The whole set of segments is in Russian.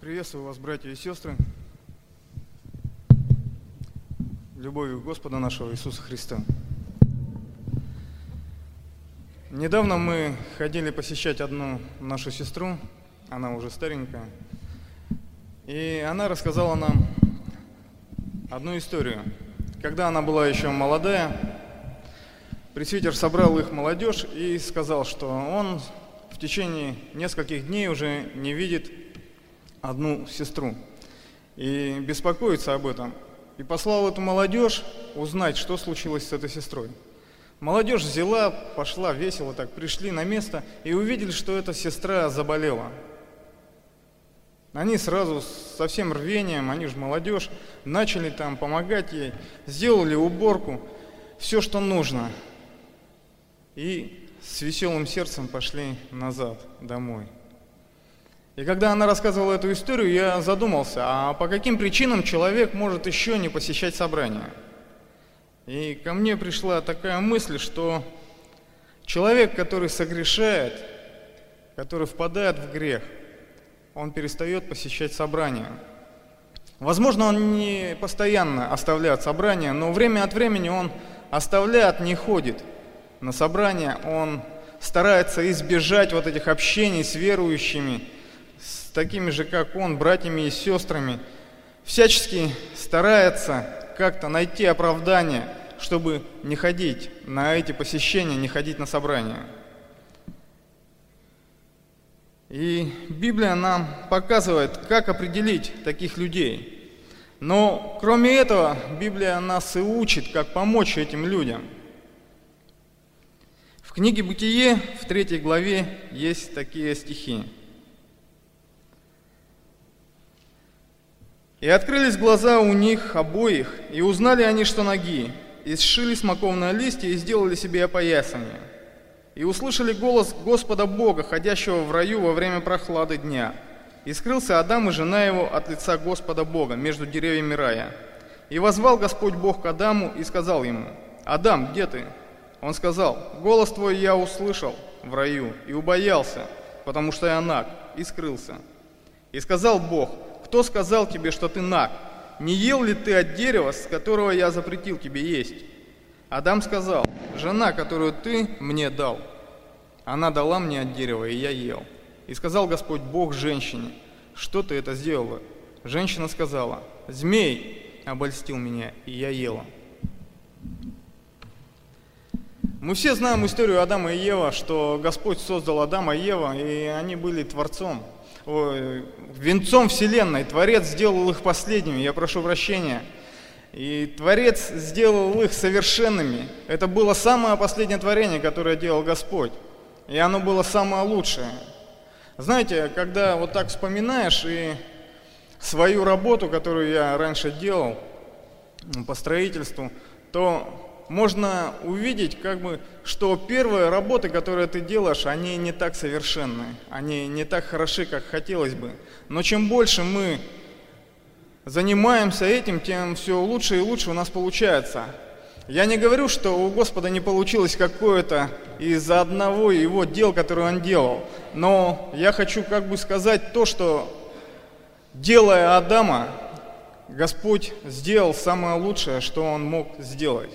Приветствую вас, братья и сестры, любовью Господа нашего Иисуса Христа. Недавно мы ходили посещать одну нашу сестру, она уже старенькая, и она рассказала нам одну историю. Когда она была еще молодая, пресвитер собрал их молодежь и сказал, что он в течение нескольких дней уже не видит одну сестру и беспокоится об этом. И послал эту молодежь узнать, что случилось с этой сестрой. Молодежь взяла, пошла весело так, пришли на место и увидели, что эта сестра заболела. Они сразу со всем рвением, они же молодежь, начали там помогать ей, сделали уборку, все, что нужно. И с веселым сердцем пошли назад, домой. И когда она рассказывала эту историю, я задумался, а по каким причинам человек может еще не посещать собрания? И ко мне пришла такая мысль, что человек, который согрешает, который впадает в грех, он перестает посещать собрания. Возможно, он не постоянно оставляет собрания, но время от времени он оставляет, не ходит на собрания, он старается избежать вот этих общений с верующими, с такими же, как он, братьями и сестрами, всячески старается как-то найти оправдание, чтобы не ходить на эти посещения, не ходить на собрания. И Библия нам показывает, как определить таких людей. Но кроме этого, Библия нас и учит, как помочь этим людям. В книге «Бытие» в 3 главе есть такие стихи. «И открылись глаза у них обоих, и узнали они, что ноги, и сшили смоковные листья, и сделали себе опоясание. И услышали голос Господа Бога, ходящего в раю во время прохлады дня. И скрылся Адам и жена его от лица Господа Бога между деревьями рая. И возвал Господь Бог к Адаму и сказал ему: Адам, где ты? Он сказал: голос твой я услышал в раю, и убоялся, потому что я наг, и скрылся. И сказал Бог: кто сказал тебе, что ты наг? Не ел ли ты от дерева, с которого я запретил тебе есть? Адам сказал: жена, которую ты мне дал, она дала мне от дерева, и я ел. И сказал Господь Бог женщине: что ты это сделала? Женщина сказала: змей обольстил меня, и я ела. Мы все знаем историю Адама и Евы, что Господь создал Адама и Еву, и они были творцом, венцом вселенной. Творец сделал их последними, я прошу прощения. И Творец сделал их совершенными. Это было самое последнее творение, которое делал Господь. И оно было самое лучшее. Знаете, когда вот так вспоминаешь и свою работу, которую я раньше делал по строительству, то можно увидеть, что первые работы, которые ты делаешь, они не так совершенны, они не так хороши, как хотелось бы. Но чем больше мы занимаемся этим, тем все лучше и лучше у нас получается. Я не говорю, что у Господа не получилось какое-то из-за одного его дел, которое он делал. Но я хочу сказать то, что, делая Адама, Господь сделал самое лучшее, что он мог сделать.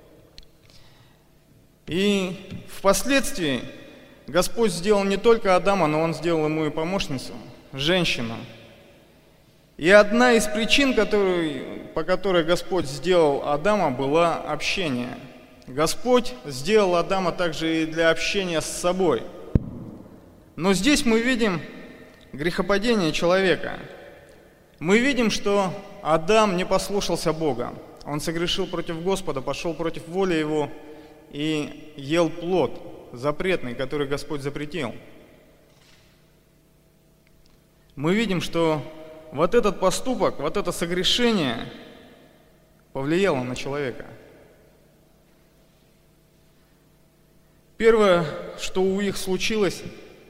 И впоследствии Господь сделал не только Адама, но Он сделал ему и помощницу, женщину. И одна из причин, по которой Господь сделал Адама, была общение. Господь сделал Адама также и для общения с собой. Но здесь мы видим грехопадение человека. Мы видим, что Адам не послушался Бога. Он согрешил против Господа, пошел против воли Его и ел плод запретный, который Господь запретил. Мы видим, что вот этот поступок, вот это согрешение повлияло на человека. Первое, что у них случилось,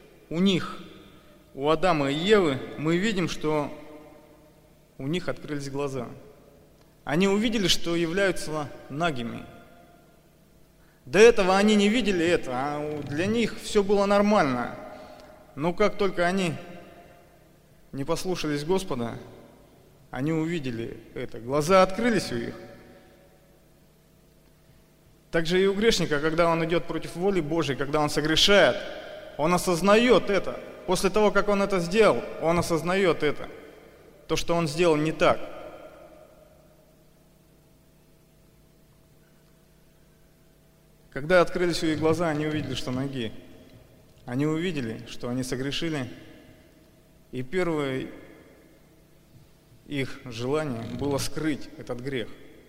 у Адама и Евы, мы видим, что у них открылись глаза. Они увидели, что являются нагими. До этого они не видели это, а для них все было нормально. Но как только они не послушались Господа, они увидели это. Глаза открылись у них. Также и у грешника, когда он идет против воли Божьей, когда он согрешает, он осознает это. После того, как он это сделал, он осознает это. То, что он сделал не так. Когда открылись у их глаза, они увидели, что ноги. Они увидели, что они согрешили. И первое их желание было скрыть этот грех.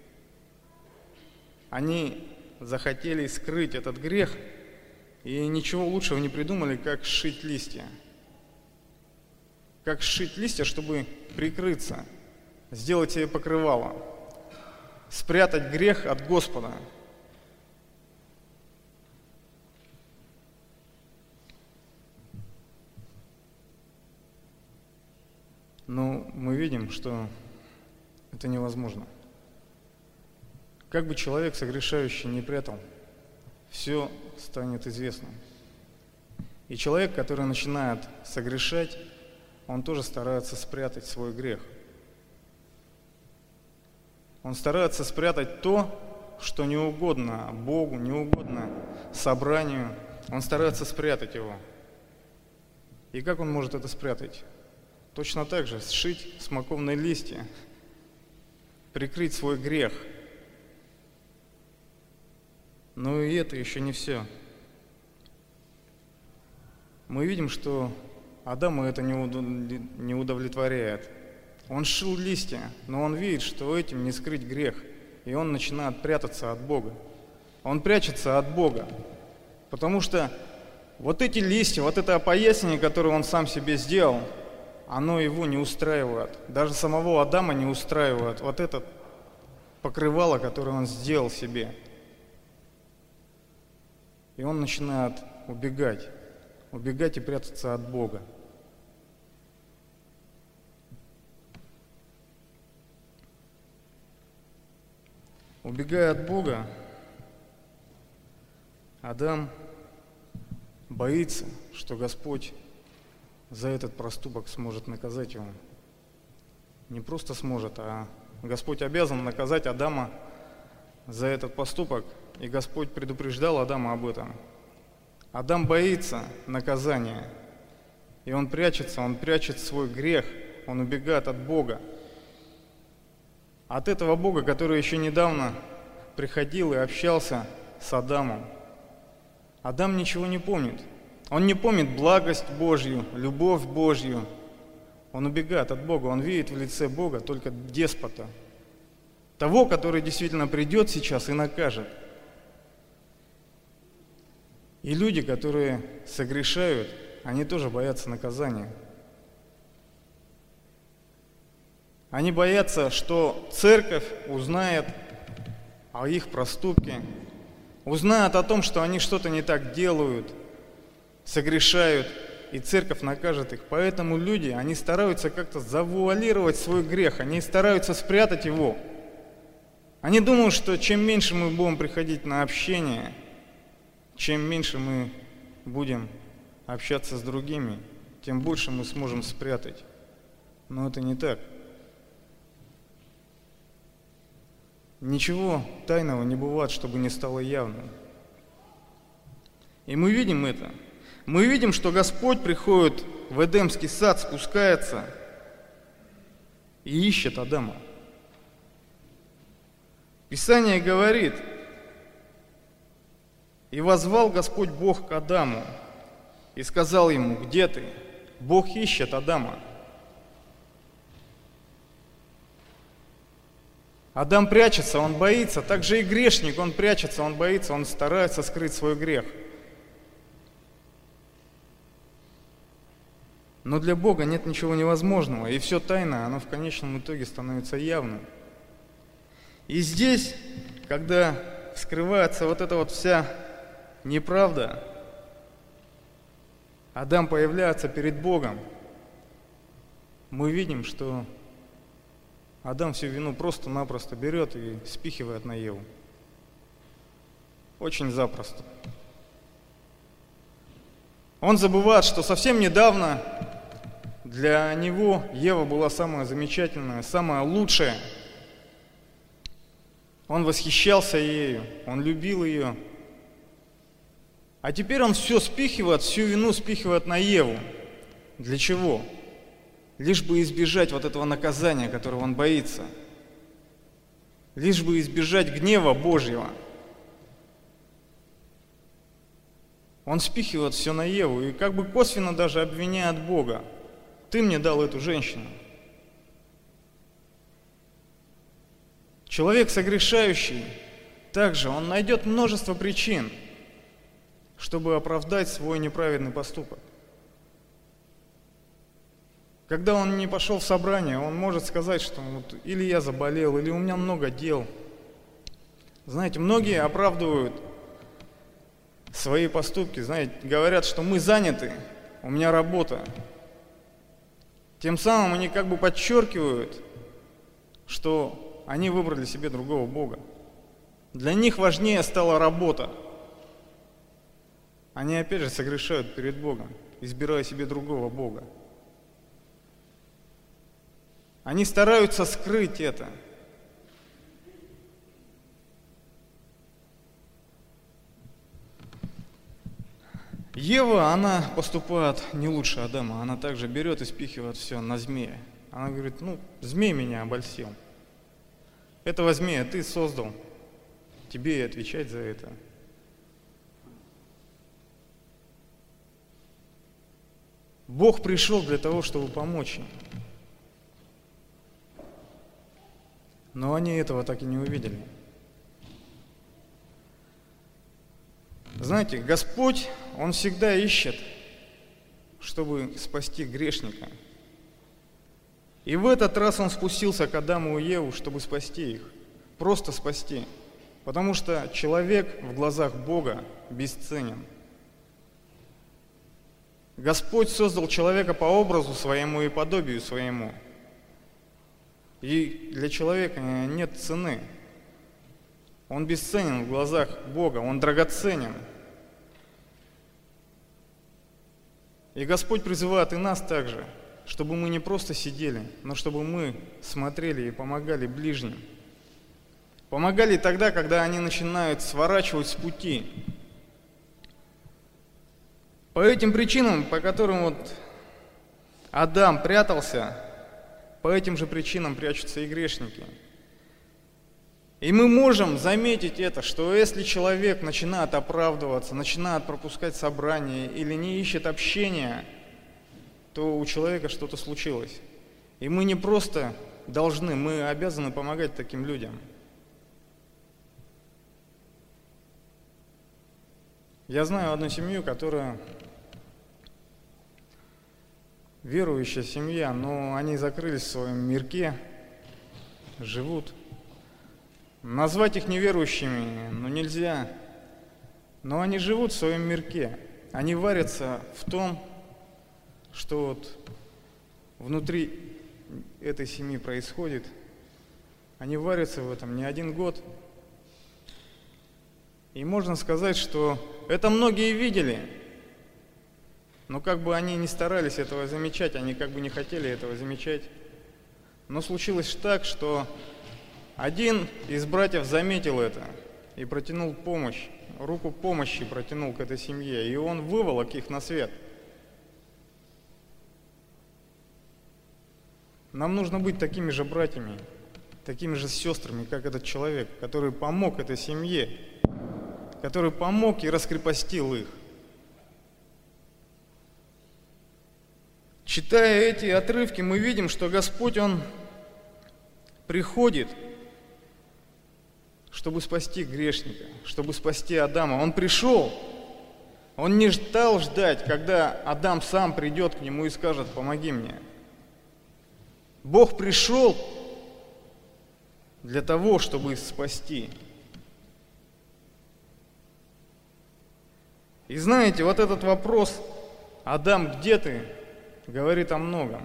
Они захотели скрыть этот грех, и ничего лучшего не придумали, как сшить листья. Как сшить листья, чтобы прикрыться, сделать себе покрывало, спрятать грех от Господа. Но мы видим, что это невозможно. Как бы человек, согрешающий, не прятал, все станет известным. И человек, который начинает согрешать, он тоже старается спрятать свой грех. Он старается спрятать то, что не угодно Богу, не угодно собранию. Он старается спрятать его. И как он может это спрятать? Точно так же сшить смоковные листья, прикрыть свой грех. Но и это еще не все. Мы видим, что Адама это не удовлетворяет. Он сшил листья, но он видит, что этим не скрыть грех. И он начинает прятаться от Бога. Он прячется от Бога. Потому что вот эти листья, вот это опоясание, которое он сам себе сделал, оно его не устраивает. Даже самого Адама не устраивает вот это покрывало, которое он сделал себе. И он начинает убегать и прятаться от Бога. Убегая от Бога, Адам боится, что Господь за этот проступок сможет наказать его. Не просто сможет, а Господь обязан наказать Адама за этот поступок, и Господь предупреждал Адама об этом. Адам боится наказания, и он прячет свой грех, он убегает от Бога. От этого Бога, который еще недавно приходил и общался с Адамом. Адам ничего не помнит. Он не помнит благость Божью, любовь Божью. Он убегает от Бога, он видит в лице Бога только деспота. Того, который действительно придет сейчас и накажет. И люди, которые согрешают, они тоже боятся наказания. Они боятся, что церковь узнает о их проступке, узнает о том, что они что-то не так делают, согрешают, и церковь накажет их. Поэтому люди, они стараются как-то завуалировать свой грех, они стараются спрятать его. Они думают, что чем меньше мы будем приходить на общение, чем меньше мы будем общаться с другими, тем больше мы сможем спрятать. Но это не так. Ничего тайного не бывает, чтобы не стало явным. И мы видим это. Мы видим, что Господь приходит в Эдемский сад, спускается и ищет Адама. Писание говорит: «И воззвал Господь Бог к Адаму, и сказал ему: где ты?» Бог ищет Адама. Адам прячется, он боится. Также и грешник, он прячется, он боится, он старается скрыть свой грех. Но для Бога нет ничего невозможного, и все тайное, оно в конечном итоге становится явным. И здесь, когда вскрывается вот эта вот вся неправда, Адам появляется перед Богом, мы видим, что Адам всю вину просто-напросто берет и спихивает на Еву. Очень запросто. Он забывает, что совсем недавно Для него Ева была самая замечательная, самая лучшая. Он восхищался ею, он любил ее. А теперь он все спихивает, всю вину спихивает на Еву. Для чего? Лишь бы избежать вот этого наказания, которого он боится. Лишь бы избежать гнева Божьего. Он спихивает все на Еву и как бы косвенно даже обвиняет Бога. Ты мне дал эту женщину. Человек согрешающий, также он найдет множество причин, чтобы оправдать свой неправедный поступок. Когда он не пошел в собрание, он может сказать, что вот или я заболел, или у меня много дел. Знаете, многие оправдывают свои поступки, знаете, говорят, что мы заняты, у меня работа. Тем самым они как бы подчеркивают, что они выбрали себе другого Бога. Для них важнее стала работа. Они опять же согрешают перед Богом, избирая себе другого Бога. Они стараются скрыть это. Ева, она поступает не лучше Адама. Она также берет и спихивает все на змея. Она говорит, змей меня обольстил. Этого змея ты создал. Тебе и отвечать за это. Бог пришел для того, чтобы помочь им. Но они этого так и не увидели. Знаете, Господь, Он всегда ищет, чтобы спасти грешника. И в этот раз Он спустился к Адаму и Еву, чтобы спасти их. Просто спасти. Потому что человек в глазах Бога бесценен. Господь создал человека по образу своему и подобию своему. И для человека нет цены. Он бесценен в глазах Бога, он драгоценен. И Господь призывает и нас также, чтобы мы не просто сидели, но чтобы мы смотрели и помогали ближним. Помогали тогда, когда они начинают сворачивать с пути. По этим причинам, по которым Адам прятался, по этим же причинам прячутся и грешники. И мы можем заметить это, что если человек начинает оправдываться, начинает пропускать собрания или не ищет общения, то у человека что-то случилось. И мы не просто должны, мы обязаны помогать таким людям. Я знаю одну семью, которая верующая семья, но они закрылись в своем мирке, живут. Назвать их неверующими, нельзя. Но они живут в своем мирке. Они варятся в том, что внутри этой семьи происходит. Они варятся в этом не один год. И можно сказать, что это многие видели, но как бы они не старались этого замечать, они как бы не хотели этого замечать. Но случилось так, что один из братьев заметил это и протянул помощь, руку помощи протянул к этой семье, и он выволок их на свет. Нам нужно быть такими же братьями, такими же сестрами, как этот человек, который помог этой семье, который помог и раскрепостил их. Читая эти отрывки, мы видим, что Господь, Он приходит, чтобы спасти грешника, чтобы спасти Адама. Он пришел, Он не стал ждать, когда Адам сам придет к Нему и скажет: «Помоги мне». Бог пришел для того, чтобы спасти. И знаете, вот этот вопрос «Адам, где ты?» говорит о многом.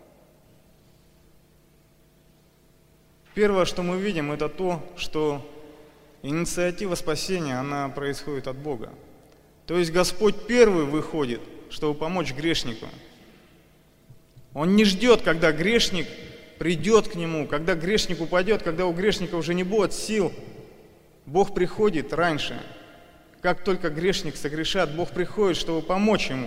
Первое, что мы видим, это то, что инициатива спасения, она происходит от Бога. То есть Господь первый выходит, чтобы помочь грешнику. Он не ждет, когда грешник придет к Нему, когда грешник упадет, когда у грешника уже не будет сил. Бог приходит раньше. Как только грешник согрешат, Бог приходит, чтобы помочь ему.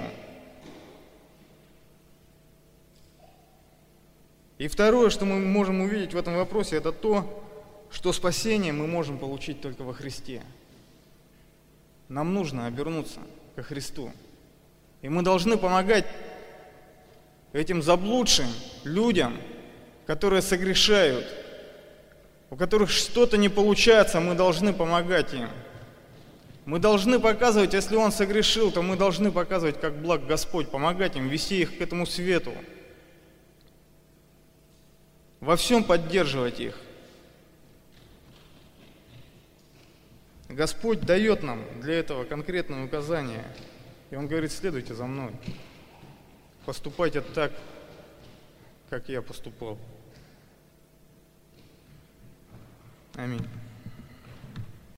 И второе, что мы можем увидеть в этом вопросе, это то, что спасение мы можем получить только во Христе. Нам нужно обернуться ко Христу. И мы должны помогать этим заблудшим людям, которые согрешают, у которых что-то не получается, мы должны помогать им. Мы должны показывать, если он согрешил, то мы должны показывать, как благ Господь, помогать им, вести их к этому свету. Во всем поддерживать их. Господь дает нам для этого конкретное указание. И Он говорит: следуйте за мной. Поступайте так, как я поступал. Аминь.